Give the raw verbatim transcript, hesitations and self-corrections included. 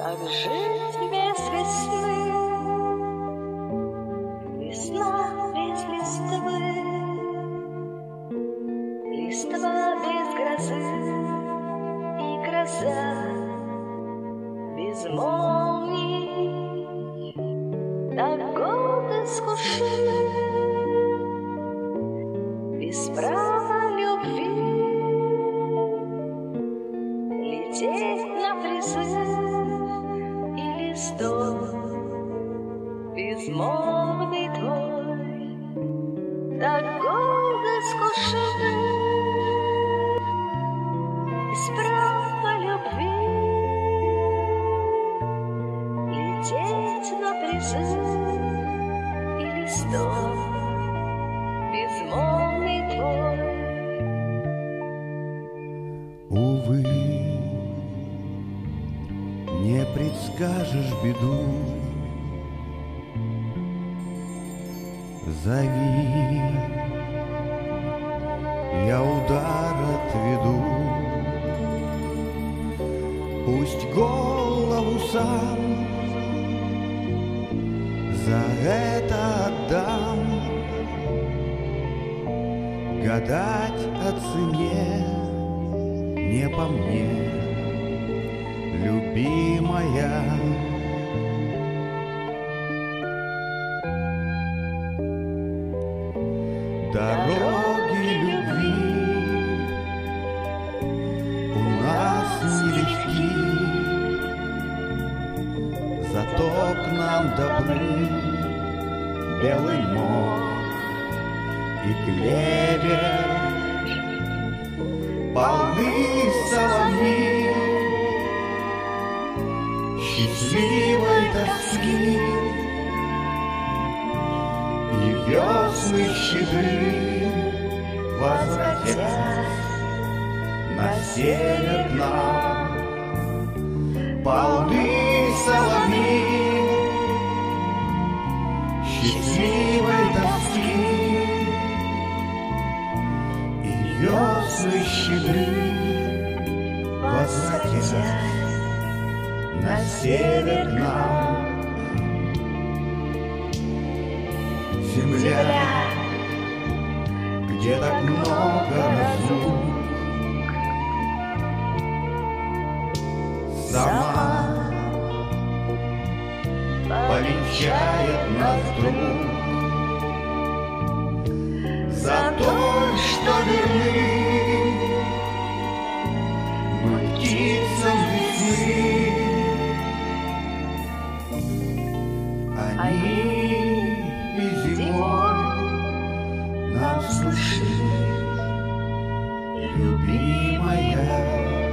Как жить без весны? Весна без листвы, листва без грозы, и гроза без молний. Так годы скучны, без права любви, лететь на призыв и листок безмолвный твой. Так годы скучны, без права любви, лететь на призыв и листок безмолвный твой. Увы, не предскажешь беду, зови, я удар отведу. Пусть голову сам за это отдам. Гадать о цене не по мне, любимая. Дороги любви у нас нелегки, зато к нам добры белый мох и клевер, полны соловьи счастливой тоски. И весны щедры возвратясь на север к нам, полны соловьи счастливой тоски. И весны щедры возвратясь на север к нам. Земля, где так много разлук, сама повенчает нас друг. За то, что верны мы птицам весны, они и зимой нам слышны, любимая.